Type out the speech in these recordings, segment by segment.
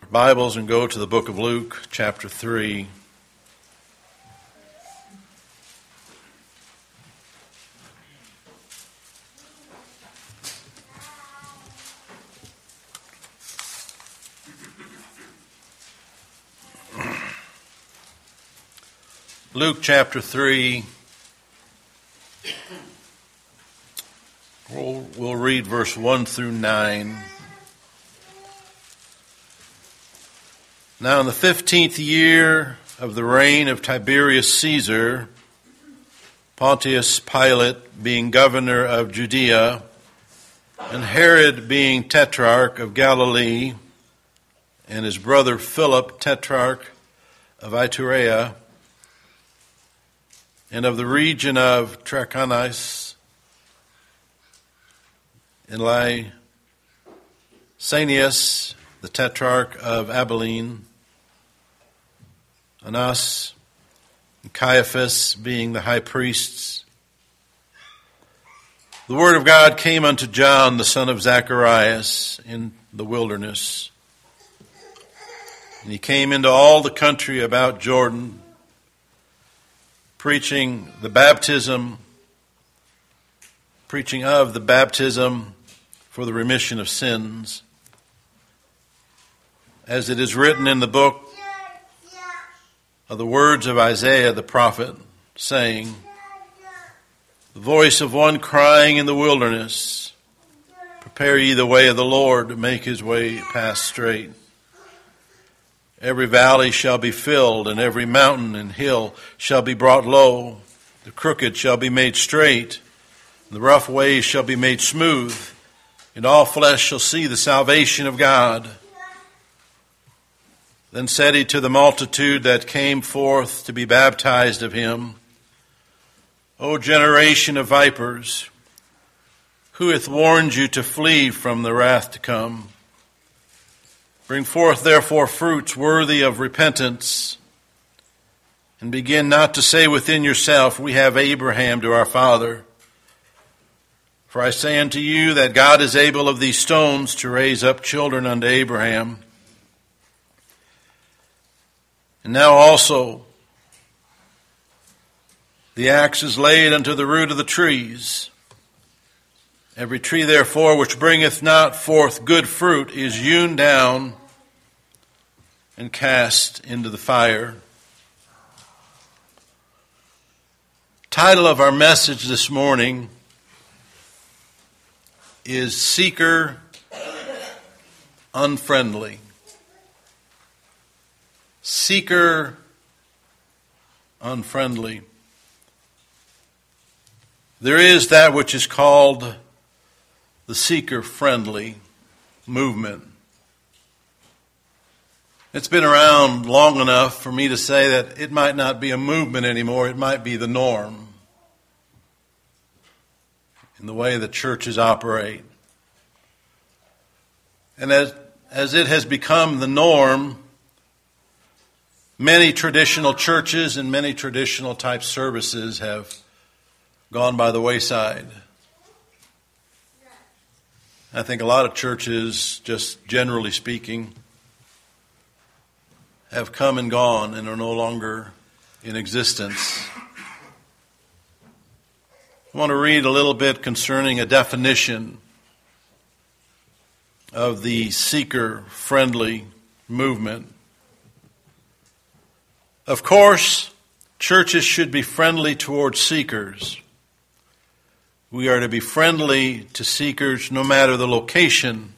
Bibles and go to the book of Luke, chapter 3. Luke chapter 3, we'll read verse 1 through 9. Now in the 15th year of the reign of Tiberius Caesar, Pontius Pilate being governor of Judea, and Herod being tetrarch of Galilee, and his brother Philip tetrarch of Iturea, and of the region of Trachonitis, and Lysanias, the tetrarch of Abilene, Annas, and Caiaphas being the high priests. The word of God came unto John, the son of Zacharias, in the wilderness. And he came into all the country about Jordan, preaching of the baptism for the remission of sins, as it is written in the book of the words of Isaiah the prophet, saying, the voice of one crying in the wilderness, prepare ye the way of the Lord, make his way pass straight. Every valley shall be filled, and every mountain and hill shall be brought low. The crooked shall be made straight, and the rough ways shall be made smooth, and all flesh shall see the salvation of God. Then said he to the multitude that came forth to be baptized of him, O generation of vipers, who hath warned you to flee from the wrath to come? Bring forth therefore fruits worthy of repentance, and begin not to say within yourself, we have Abraham to our father. For I say unto you that God is able of these stones to raise up children unto Abraham. And now also the axe is laid unto the root of the trees. Every tree therefore which bringeth not forth good fruit is hewn down and cast into the fire. Title of our message this morning is Seeker Unfriendly. Seeker unfriendly. There is that which is called the seeker-friendly movement. It's been around long enough for me to say that it might not be a movement anymore, it might be the norm in the way that churches operate. And as it has become the norm, many traditional churches and many traditional type services have gone by the wayside. I think a lot of churches, just generally speaking, have come and gone and are no longer in existence. I want to read a little bit concerning a definition of the seeker-friendly movement. Of course, churches should be friendly towards seekers. We are to be friendly to seekers no matter the location.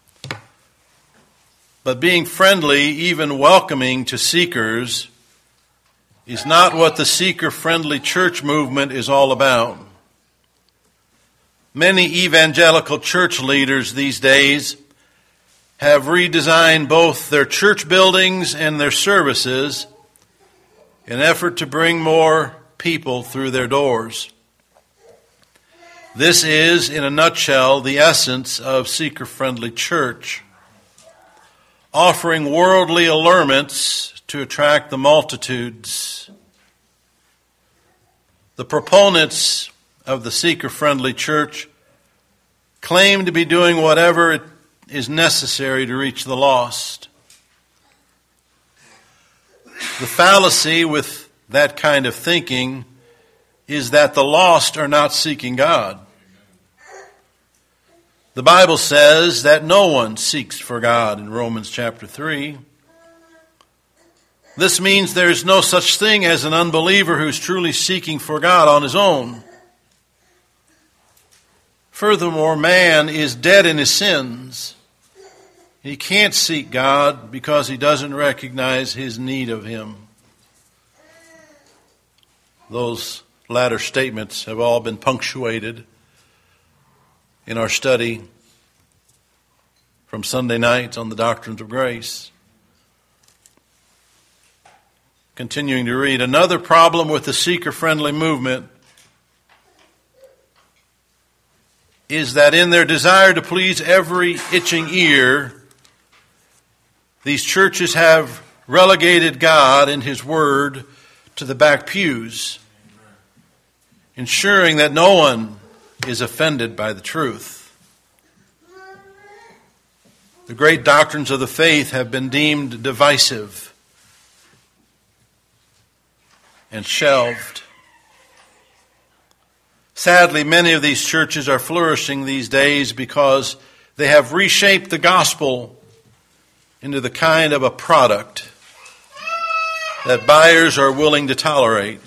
But being friendly, even welcoming to seekers, is not what the seeker-friendly church movement is all about. Many evangelical church leaders these days have redesigned both their church buildings and their services in an effort to bring more people through their doors. This is, in a nutshell, the essence of seeker-friendly church, offering worldly allurements to attract the multitudes. The proponents of the seeker-friendly church claim to be doing whatever is necessary to reach the lost. The fallacy with that kind of thinking is that the lost are not seeking God. The Bible says that no one seeks for God in Romans chapter 3. This means there is no such thing as an unbeliever who's truly seeking for God on his own. Furthermore, man is dead in his sins. He can't seek God because he doesn't recognize his need of Him. Those latter statements have all been punctuated in our study from Sunday nights on the doctrines of grace. Continuing to read, another problem with the seeker-friendly movement is that in their desire to please every itching ear, these churches have relegated God and His Word to the back pews, ensuring that no one is offended by the truth. The great doctrines of the faith have been deemed divisive and shelved. Sadly, many of these churches are flourishing these days because they have reshaped the gospel into the kind of a product that buyers are willing to tolerate.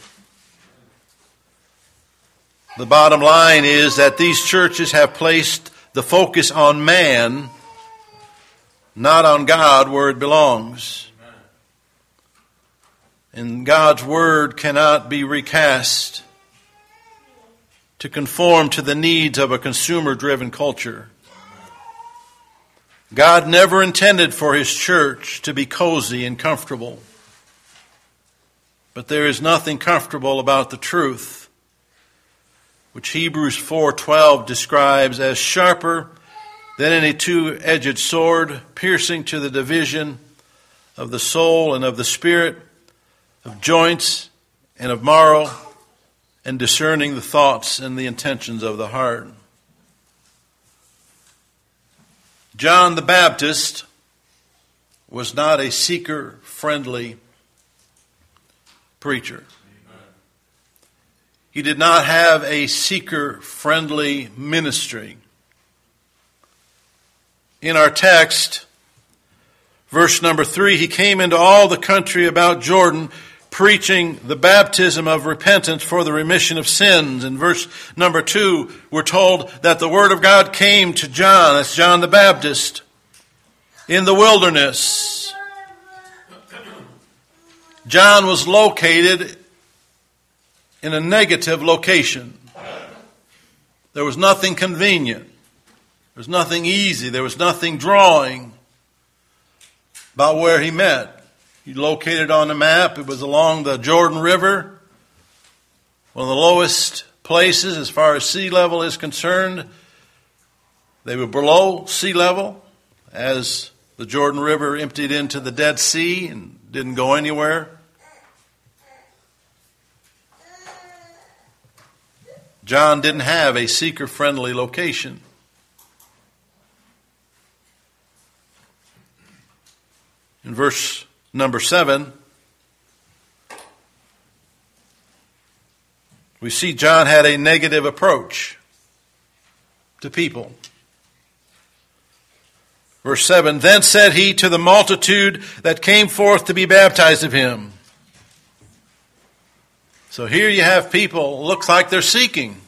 The bottom line is that these churches have placed the focus on man, not on God where it belongs. And God's Word cannot be recast to conform to the needs of a consumer-driven culture. God never intended for His church to be cozy and comfortable. But there is nothing comfortable about the truth, which Hebrews 4:12 describes as sharper than any two-edged sword, piercing to the division of the soul and of the spirit, of joints and of marrow, and discerning the thoughts and the intentions of the heart. John the Baptist was not a seeker-friendly preacher. He did not have a seeker-friendly ministry. In our text, verse number 3, he came into all the country about Jordan, preaching the baptism of repentance for the remission of sins. In verse number 2, we're told that the word of God came to John, that's John the Baptist, in the wilderness. John was located in a negative location. There was nothing convenient. There was nothing easy. There was nothing drawing about where he met. He located on the map. It was along the Jordan River, one of the lowest places as far as sea level is concerned. They were below sea level as the Jordan River emptied into the Dead Sea and didn't go anywhere. John didn't have a seeker-friendly location. In verse number 7, we see John had a negative approach to people. Verse 7, then said he to the multitude that came forth to be baptized of him. So here you have people, looks like they're seeking.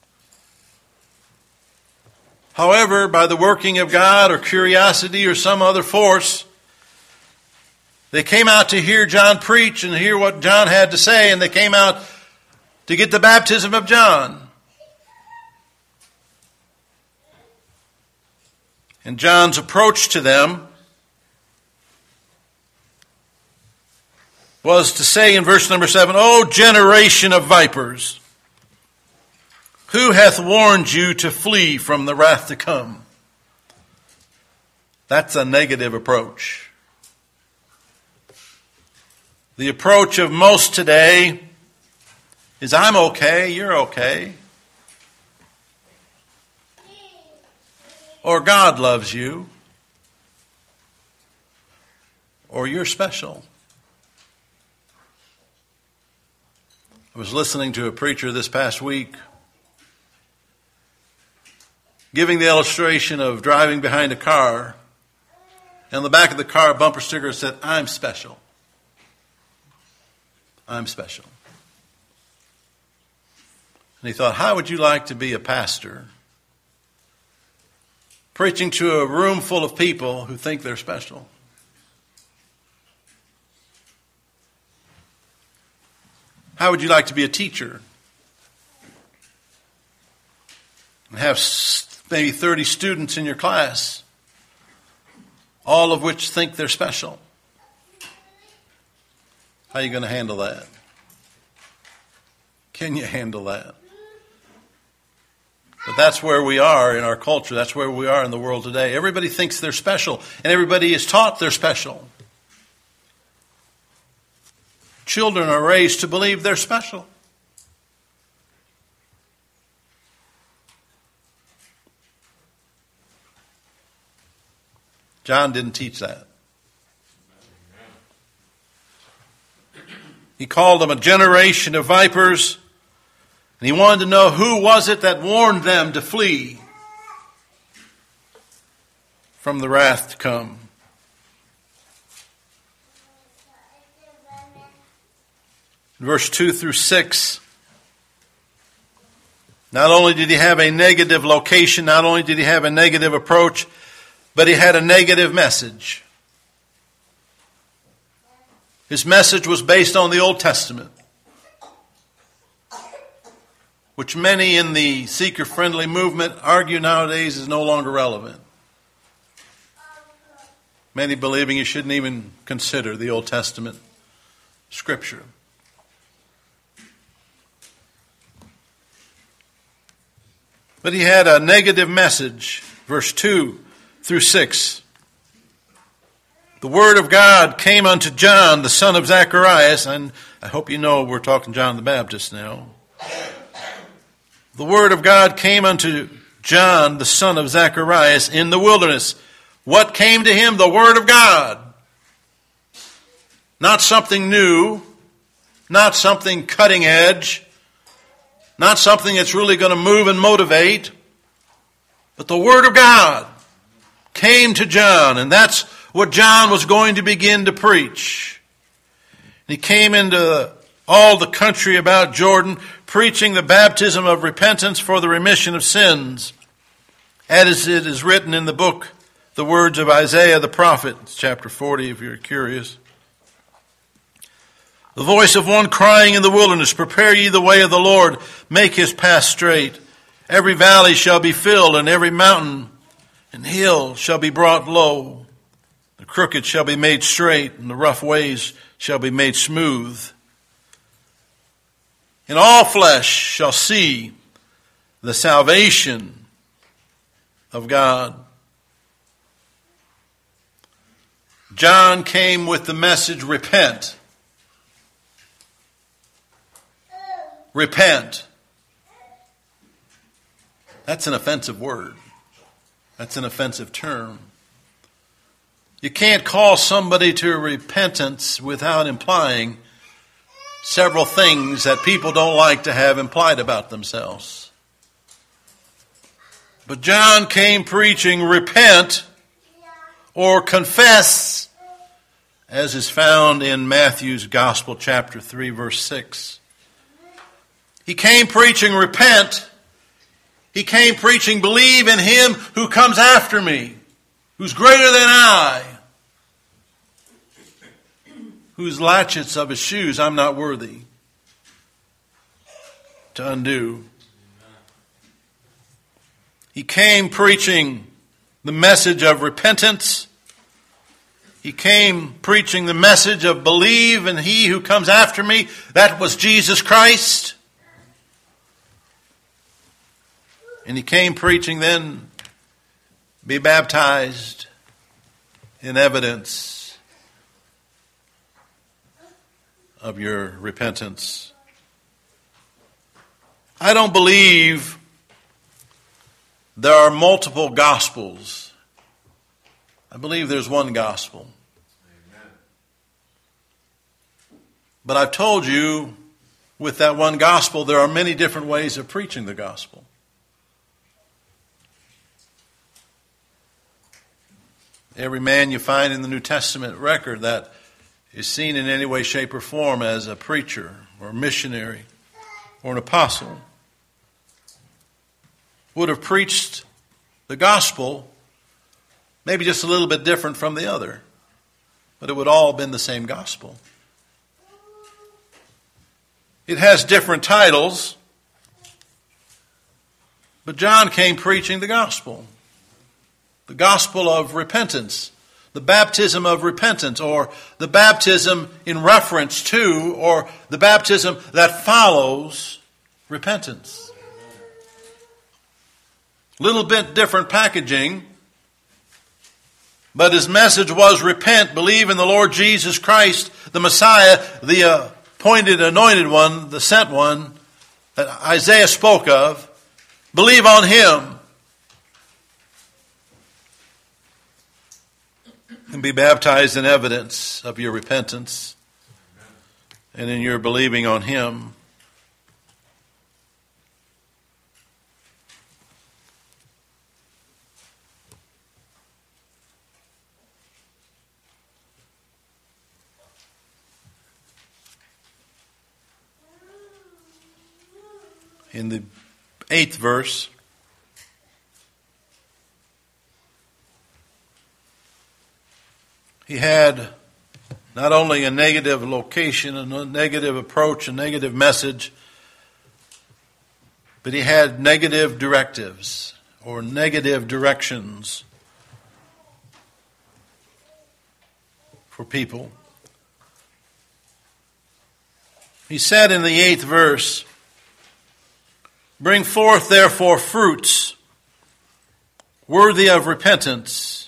However, by the working of God or curiosity or some other force, they came out to hear John preach and hear what John had to say, and they came out to get the baptism of John. And John's approach to them was to say in verse number 7, O generation of vipers, who hath warned you to flee from the wrath to come? That's a negative approach. The approach of most today is, I'm okay, you're okay. Or God loves you. Or you're special. I was listening to a preacher this past week giving the illustration of driving behind a car, and on the back of the car, a bumper sticker said, "I'm special. I'm special." And he thought, how would you like to be a pastor preaching to a room full of people who think they're special? How would you like to be a teacher and have maybe 30 students in your class, all of which think they're special? How are you going to handle that? Can you handle that? But that's where we are in our culture. That's where we are in the world today. Everybody thinks they're special, and everybody is taught they're special. Children are raised to believe they're special. John didn't teach that. He called them a generation of vipers, and he wanted to know who was it that warned them to flee from the wrath to come. Verse 2 through 6. Not only did he have a negative location, not only did he have a negative approach, but he had a negative message. His message was based on the Old Testament, which many in the seeker-friendly movement argue nowadays is no longer relevant. Many believing you shouldn't even consider the Old Testament Scripture. But he had a negative message, verse 2 through 6. The word of God came unto John, the son of Zacharias, and I hope you know we're talking John the Baptist now. The word of God came unto John, the son of Zacharias, in the wilderness. What came to him? The word of God. Not something new, not something cutting edge, not something that's really going to move and motivate, but the Word of God came to John, and that's what John was going to begin to preach. He came into all the country about Jordan, preaching the baptism of repentance for the remission of sins, as it is written in the book, the words of Isaiah the prophet. It's chapter 40 if you're curious. The voice of one crying in the wilderness, prepare ye the way of the Lord, make his path straight. Every valley shall be filled, and every mountain and hill shall be brought low. The crooked shall be made straight, and the rough ways shall be made smooth. And all flesh shall see the salvation of God. John came with the message, repent. Repent. That's an offensive word. That's an offensive term. You can't call somebody to repentance without implying several things that people don't like to have implied about themselves. But John came preaching, repent or confess, as is found in Matthew's Gospel, chapter 3, verse 6. He came preaching, repent. He came preaching, believe in him who comes after me, who's greater than I, whose latchets of his shoes I'm not worthy to undo. He came preaching the message of repentance. He came preaching the message of believe in he who comes after me. That was Jesus Christ. And he came preaching then, be baptized in evidence of your repentance. I don't believe there are multiple gospels. I believe there's one gospel. Amen. But I've told you with that one gospel, there are many different ways of preaching the gospel. Every man you find in the New Testament record that is seen in any way, shape, or form as a preacher or a missionary or an apostle would have preached the gospel maybe just a little bit different from the other, but it would all have been the same gospel. It has different titles, but John came preaching the gospel of repentance, the baptism of repentance, or the baptism in reference to, or the baptism that follows repentance. Little bit different packaging, but his message was repent, believe in the Lord Jesus Christ, the Messiah, the appointed, anointed one, the sent one that Isaiah spoke of. Believe on him and be baptized in evidence of your repentance and in your believing on him. In the 8th verse, he had not only a negative location, a negative approach, a negative message, but he had negative directives or negative directions for people. He said in the 8th verse, "Bring forth therefore fruits worthy of repentance,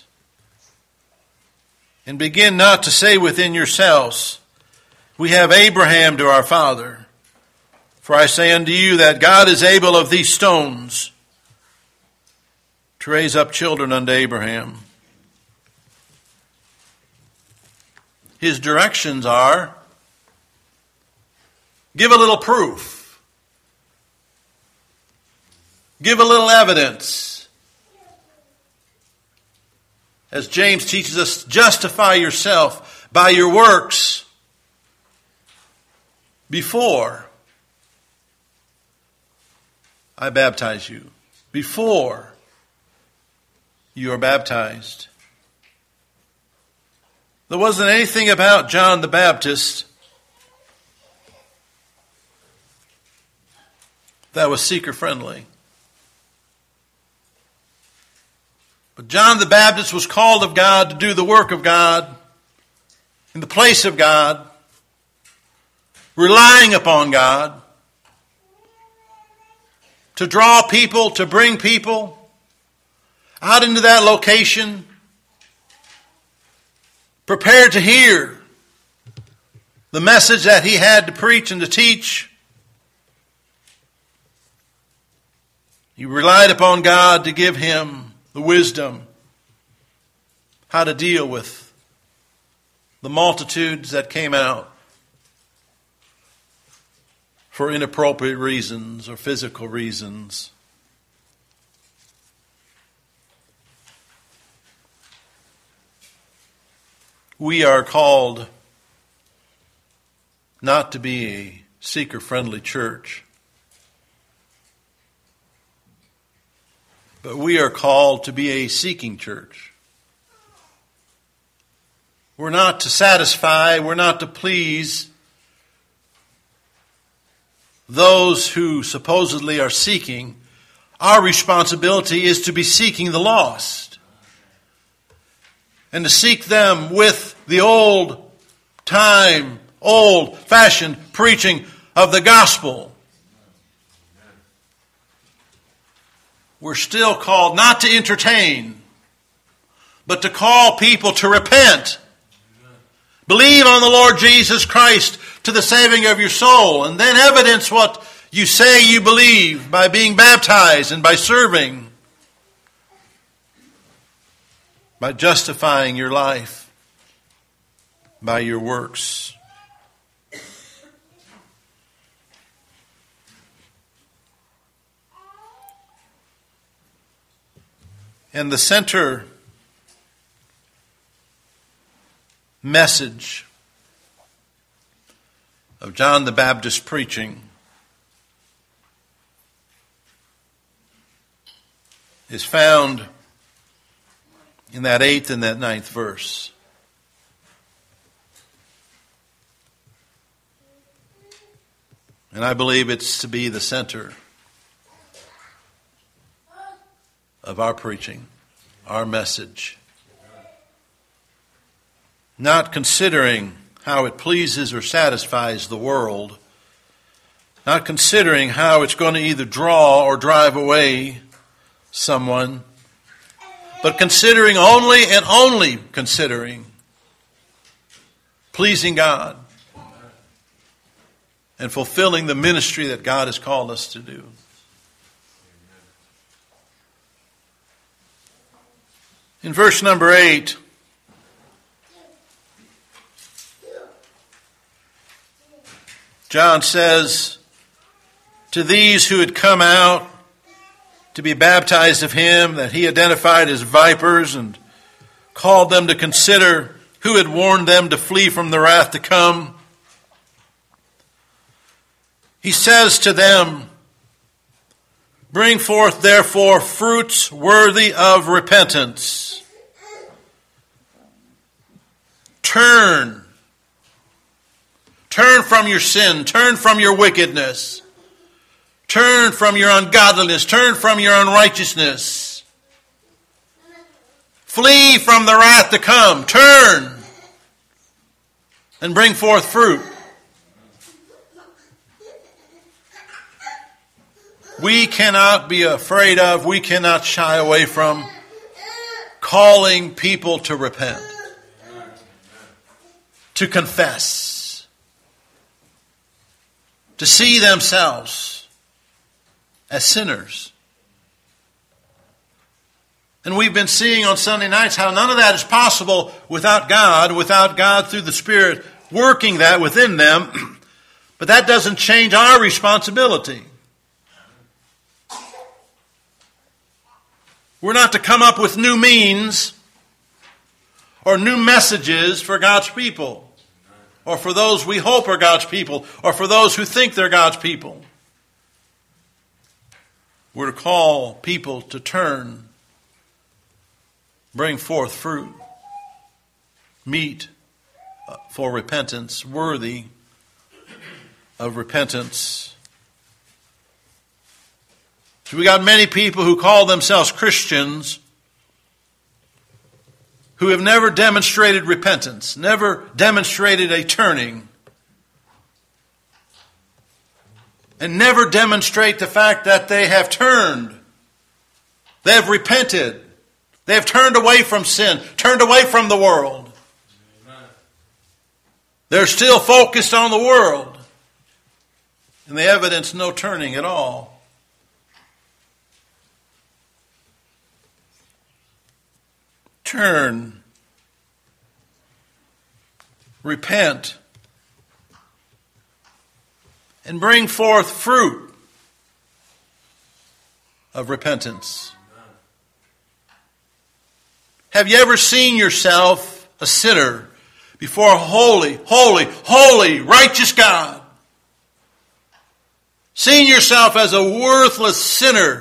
and begin not to say within yourselves, we have Abraham to our father. For I say unto you that God is able of these stones to raise up children unto Abraham." His directions are, give a little proof. Give a little evidence. As James teaches us, justify yourself by your works before I baptize you. Before you are baptized. There wasn't anything about John the Baptist that was seeker-friendly. But John the Baptist was called of God to do the work of God in the place of God, relying upon God, to draw people, to bring people out into that location, prepared to hear the message that he had to preach and to teach. He relied upon God to give him the wisdom how to deal with the multitudes that came out for inappropriate reasons or physical reasons. We are called not to be a seeker-friendly church, but we are called to be a seeking church. We're not to satisfy, we're not to please those who supposedly are seeking. Our responsibility is to be seeking the lost and to seek them with the old-time, old-fashioned preaching of the gospel. We're still called not to entertain, but to call people to repent. Believe on the Lord Jesus Christ to the saving of your soul, and then evidence what you say you believe by being baptized and by serving, by justifying your life by your works. And the center message of John the Baptist's preaching is found in that 8th and that 9th verse. And I believe it's to be the center of our preaching, our message. Not considering how it pleases or satisfies the world. Not considering how it's going to either draw or drive away someone. But considering only and only considering pleasing God and fulfilling the ministry that God has called us to do. In verse number 8, John says, to these who had come out to be baptized of him, that he identified as vipers and called them to consider who had warned them to flee from the wrath to come. He says to them, bring forth therefore fruits worthy of repentance. Turn from your sin. Turn from your wickedness. Turn from your ungodliness. Turn from your unrighteousness. Flee from the wrath to come. Turn and bring forth fruit. We cannot be afraid of, we cannot shy away from calling people to repent, to confess, to see themselves as sinners. And we've been seeing on Sunday nights how none of that is possible without God through the Spirit working that within them. But that doesn't change our responsibility. We're not to come up with new means or new messages for God's people, or for those we hope are God's people, or for those who think they're God's people. We're to call people to turn, bring forth fruit, meet for repentance, worthy of repentance. So we got many people who call themselves Christians who have never demonstrated repentance, never demonstrated a turning, and never demonstrate the fact that they have turned. They have repented. They have turned away from sin, turned away from the world. They're still focused on the world, and they evidence no turning at all. Turn, repent, and bring forth fruit of repentance. Have you ever seen yourself a sinner before a holy, holy, holy, righteous God? Seen yourself as a worthless sinner,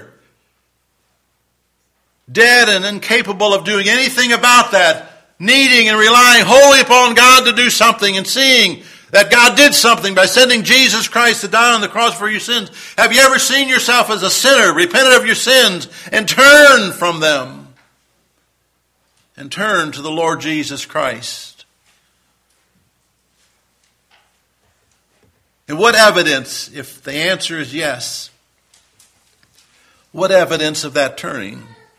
dead and incapable of doing anything about that, needing and relying wholly upon God to do something, and seeing that God did something by sending Jesus Christ to die on the cross for your sins. Have you ever seen yourself as a sinner, repented of your sins, and turned from them, and turned to the Lord Jesus Christ? And what evidence, if the answer is yes, what evidence of that turning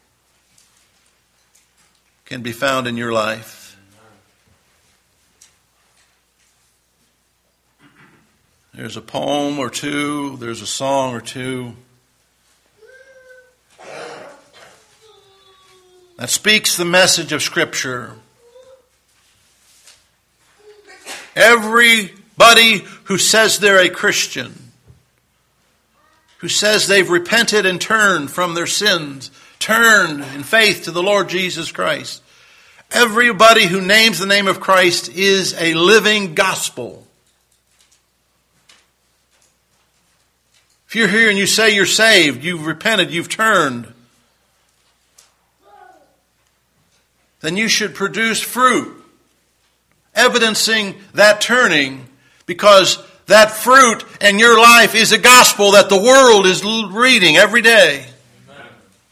can be found in your life? There's a poem or two, there's a song or two that speaks the message of Scripture. Everybody who says they're a Christian, who says they've repented and turned from their sins, turned in faith to the Lord Jesus Christ. Everybody who names the name of Christ is a living gospel. If you're here and you say you're saved, you've repented, you've turned, then you should produce fruit, evidencing that turning, because that fruit in your life is a gospel that the world is reading every day. Amen.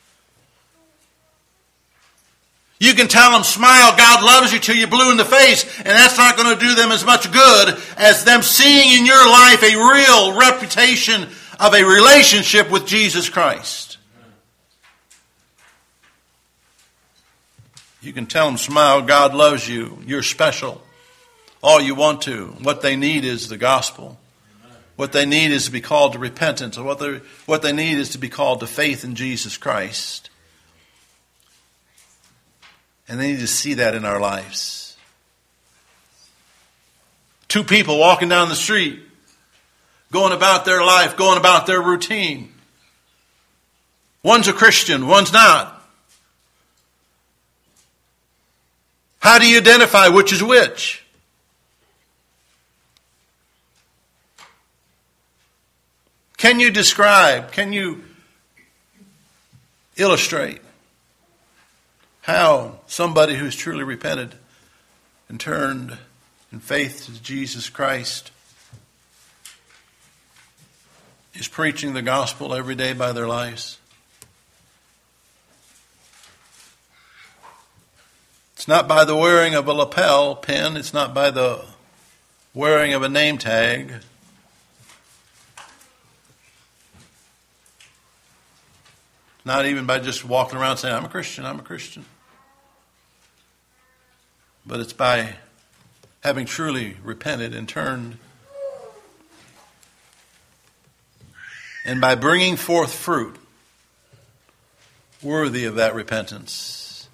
You can tell them, smile, God loves you, till you're blue in the face, and that's not going to do them as much good as them seeing in your life a real reputation of a relationship with Jesus Christ. You can tell them, smile, God loves you, you're special, all you want to. What they need is the gospel. What they need is to be called to repentance. What they need is to be called to faith in Jesus Christ. And they need to see that in our lives. Two people walking down the street, going about their life, going about their routine. One's a Christian, one's not. How do you identify which is which? Can you describe, can you illustrate how somebody who's truly repented and turned in faith to Jesus Christ is preaching the gospel every day by their lives? It's not by the wearing of a lapel pin. It's not by the wearing of a name tag. Not even by just walking around saying, I'm a Christian, I'm a Christian. But it's by having truly repented and turned, and by bringing forth fruit worthy of that repentance.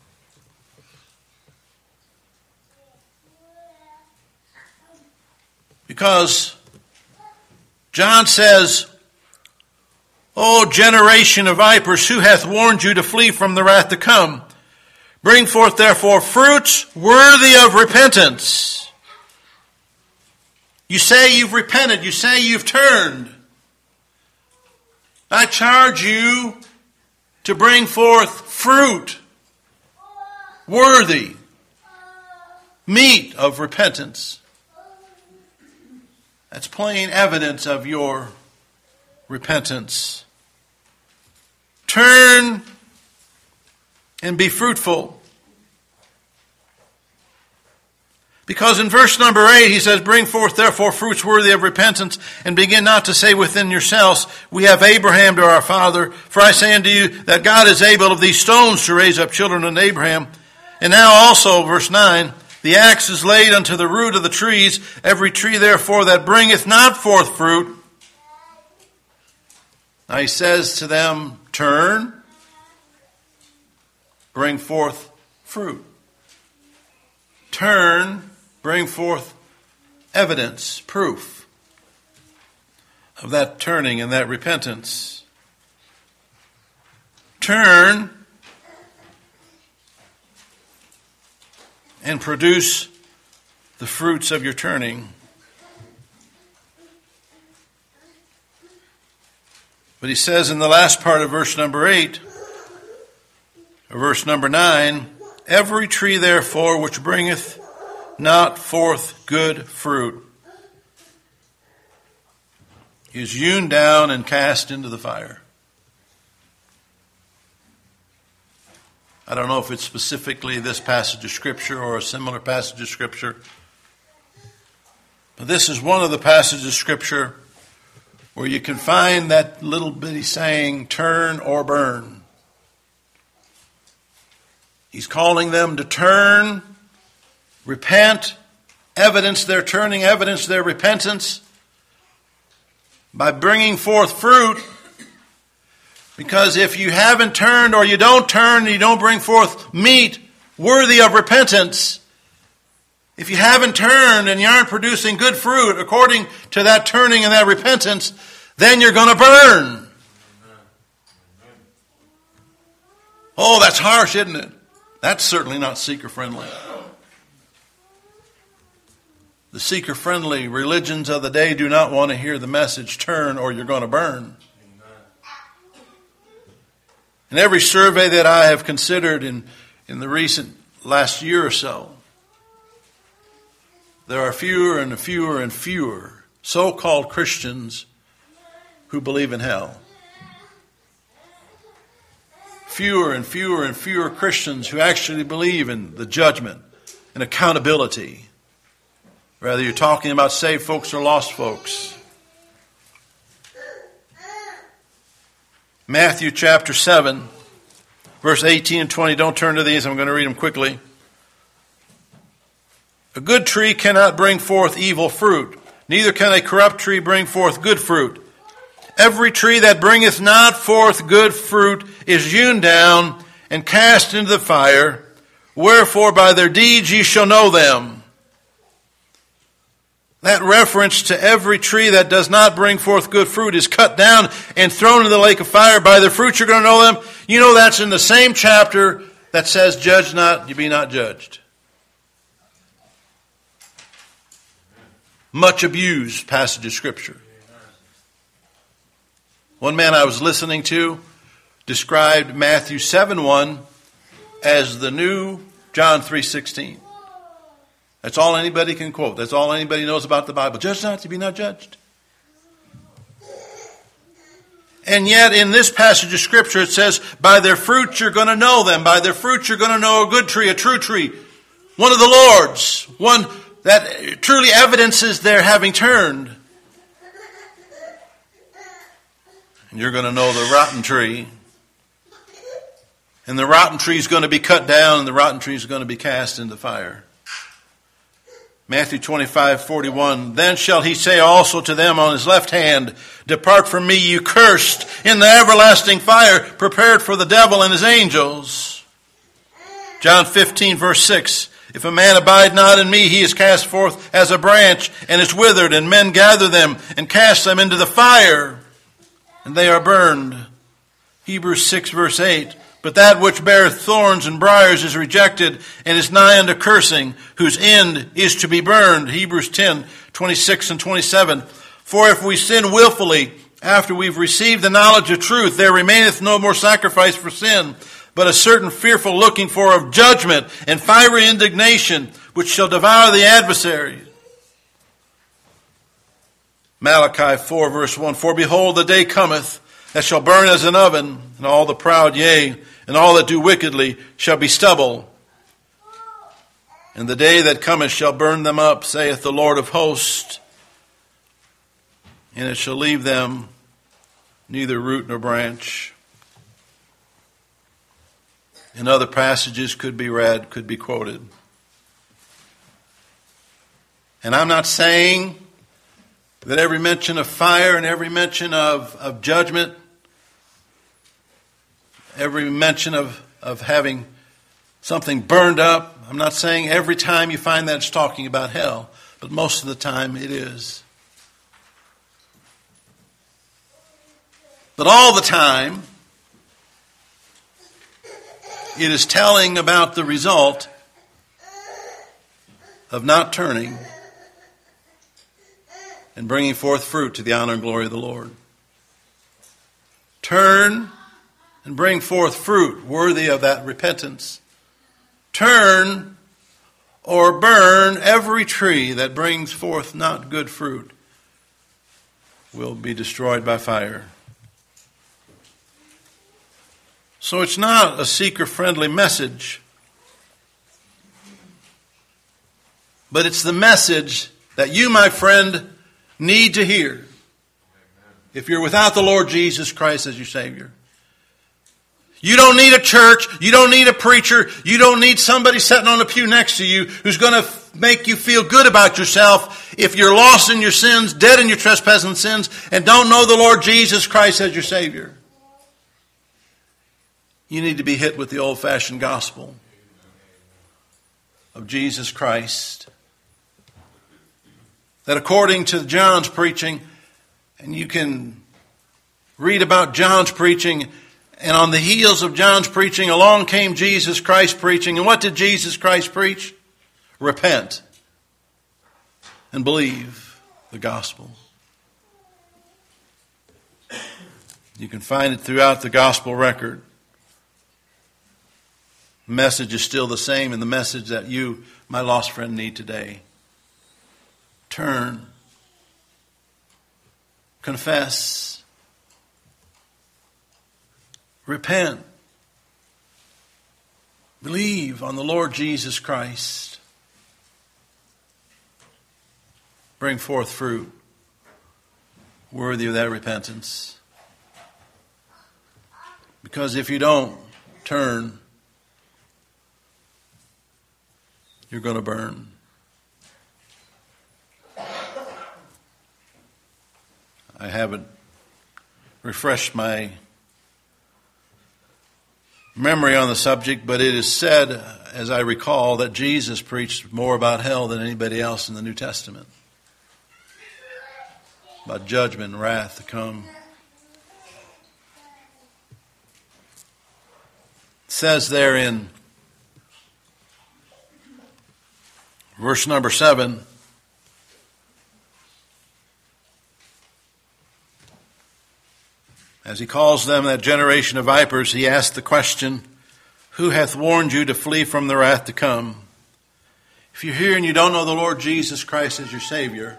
Because John says, O generation of vipers, who hath warned you to flee from the wrath to come? Bring forth therefore fruits worthy of repentance. You say you've repented. You say you've turned. I charge you to bring forth fruit worthy, meat of repentance. That's plain evidence of your repentance. Turn and be fruitful. Because in verse number 8 he says, bring forth therefore fruits worthy of repentance, and begin not to say within yourselves, we have Abraham to our father. For I say unto you that God is able of these stones to raise up children unto Abraham. And now also, verse 9, the axe is laid unto the root of the trees. Every tree therefore that bringeth not forth fruit. Now he says to them, turn, bring forth fruit. Turn, bring forth evidence, proof of that turning and that repentance. Turn and produce the fruits of your turning. But he says in the last part of verse number 8, or verse number 9, every tree therefore which bringeth not forth good fruit is hewn down and cast into the fire. I don't know if it's specifically this passage of Scripture or a similar passage of Scripture, but this is one of the passages of Scripture where you can find that little bitty saying, turn or burn. He's calling them to turn, repent, evidence their turning, evidence their repentance by bringing forth fruit. Because if you haven't turned, or you don't turn, and you don't bring forth meat worthy of repentance, if you haven't turned and you aren't producing good fruit according to that turning and that repentance, then you're going to burn. Oh, that's harsh, isn't it? That's certainly not seeker-friendly. The seeker-friendly religions of the day do not want to hear the message, turn or you're going to burn. In every survey that I have considered in the recent last year or so, there are fewer and fewer and fewer so-called Christians who believe in hell. Fewer and fewer and fewer Christians who actually believe in the judgment and accountability. Whether you're talking about saved folks or lost folks. Matthew chapter 7, verse 18 and 20. Don't turn to these. I'm going to read them quickly. A good tree cannot bring forth evil fruit. Neither can a corrupt tree bring forth good fruit. Every tree that bringeth not forth good fruit is hewn down and cast into the fire. Wherefore by their deeds ye shall know them. That reference to every tree that does not bring forth good fruit is cut down and thrown into the lake of fire. By their fruits you're going to know them. You know that's in the same chapter that says, judge not, you be not judged. Much abused passage of Scripture. One man I was listening to described Matthew 7:1 as the new John 3:16. That's all anybody can quote. That's all anybody knows about the Bible. Judge not, you be not judged. And yet in this passage of Scripture it says, by their fruits you're going to know them. By their fruits you're going to know a good tree, a true tree. One of the Lord's. One that truly evidences their having turned. And you're going to know the rotten tree. And the rotten tree is going to be cut down and the rotten tree is going to be cast into fire. Matthew 25:41. Then shall he say also to them on his left hand, depart from me, you cursed, in the everlasting fire, prepared for the devil and his angels. John 15, verse 6. If a man abide not in me, he is cast forth as a branch and is withered, and men gather them and cast them into the fire, and they are burned. Hebrews 6, verse 8. But that which beareth thorns and briars is rejected, and is nigh unto cursing, whose end is to be burned. Hebrews 10, 26 and 27. For if we sin willfully, after we've received the knowledge of truth, there remaineth no more sacrifice for sin, but a certain fearful looking for of judgment and fiery indignation, which shall devour the adversary. Malachi 4, verse 1. For behold, the day cometh, that shall burn as an oven, and all the proud, yea, and all that do wickedly shall be stubble. And the day that cometh shall burn them up, saith the Lord of hosts, and it shall leave them neither root nor branch. And other passages could be read, could be quoted. And I'm not saying that every mention of fire and every mention of judgment, every mention of having something burned up, I'm not saying every time you find that it's talking about hell, but most of the time it is. But all the time, it is telling about the result of not turning and bringing forth fruit to the honor and glory of the Lord. Turn and bring forth fruit worthy of that repentance. Turn or burn every tree that brings forth not good fruit will be destroyed by fire. So it's not a seeker-friendly message, but it's the message that you, my friend, need to hear if you're without the Lord Jesus Christ as your Savior. You don't need a church. You don't need a preacher. You don't need somebody sitting on the pew next to you who's going to make you feel good about yourself if you're lost in your sins, dead in your trespasses and sins, and don't know the Lord Jesus Christ as your Savior. You need to be hit with the old-fashioned gospel of Jesus Christ. That according to John's preaching, and you can read about John's preaching And on the heels of John's preaching, along came Jesus Christ preaching. And what did Jesus Christ preach? Repent and believe the gospel. You can find it throughout the gospel record. The message is still the same, and the message that you, my lost friend, need today. Turn. Confess. Repent. Believe on the Lord Jesus Christ. Bring forth fruit worthy of that repentance. Because if you don't turn, you're going to burn. I haven't refreshed my memory on the subject, but it is said, as I recall, that Jesus preached more about hell than anybody else in the New Testament. About judgment and wrath to come. It says there in verse number 7, as he calls them that generation of vipers, he asked the question, who hath warned you to flee from the wrath to come? If you're here and you don't know the Lord Jesus Christ as your Savior,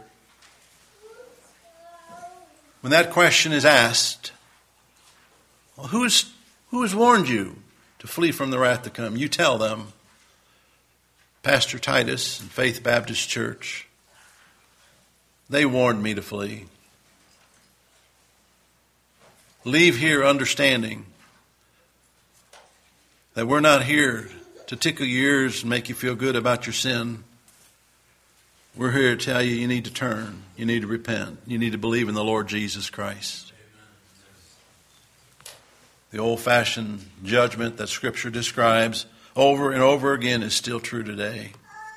when that question is asked, well, who has warned you to flee from the wrath to come? You tell them, Pastor Titus and Faith Baptist Church, they warned me to flee. Leave here understanding that we're not here to tickle your ears and make you feel good about your sin. We're here to tell you you need to turn. You need to repent. You need to believe in the Lord Jesus Christ. The old-fashioned judgment that Scripture describes over and over again is still true today.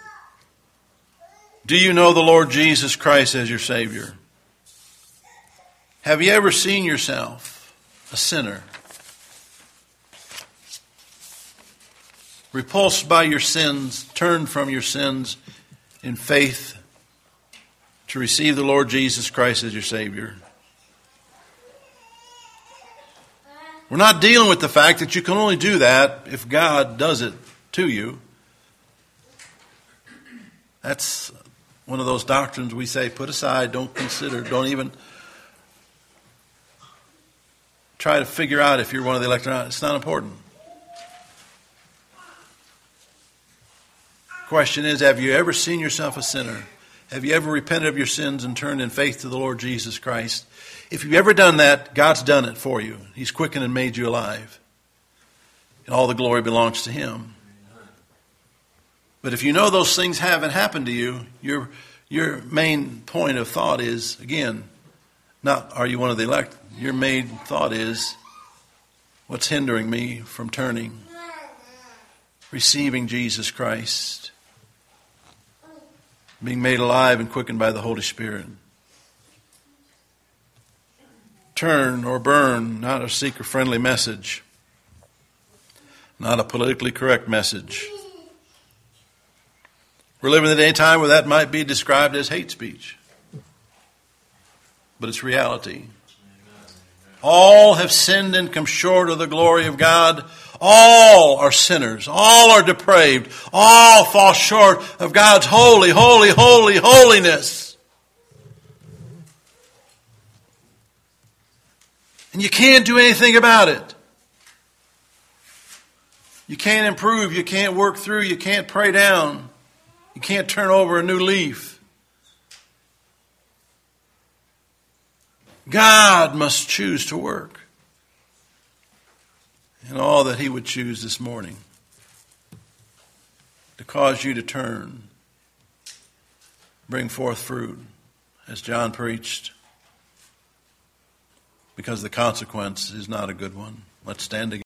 Do you know the Lord Jesus Christ as your Savior? Have you ever seen yourself a sinner? Repulsed by your sins, turned from your sins in faith to receive the Lord Jesus Christ as your Savior. We're not dealing with the fact that you can only do that if God does it to you. That's one of those doctrines we say, put aside, don't consider, don't even try to figure out if you're one of the elect or not. It's not important. The question is, have you ever seen yourself a sinner? Have you ever repented of your sins and turned in faith to the Lord Jesus Christ? If you've ever done that, God's done it for you. He's quickened and made you alive. And all the glory belongs to Him. But if you know those things haven't happened to you, your main point of thought is, again, not are you one of the elect? Your main thought is, what's hindering me from turning, receiving Jesus Christ, being made alive and quickened by the Holy Spirit? Turn or burn, not a seeker-friendly message, not a politically correct message. We're living in a day and time where that might be described as hate speech, but it's reality. All have sinned and come short of the glory of God. All are sinners. All are depraved. All fall short of God's holy, holy, holy, holiness. And you can't do anything about it. You can't improve. You can't work through. You can't pray down. You can't turn over a new leaf. God must choose to work in all that He would choose this morning to cause you to turn, bring forth fruit, as John preached, because the consequence is not a good one. Let's stand together.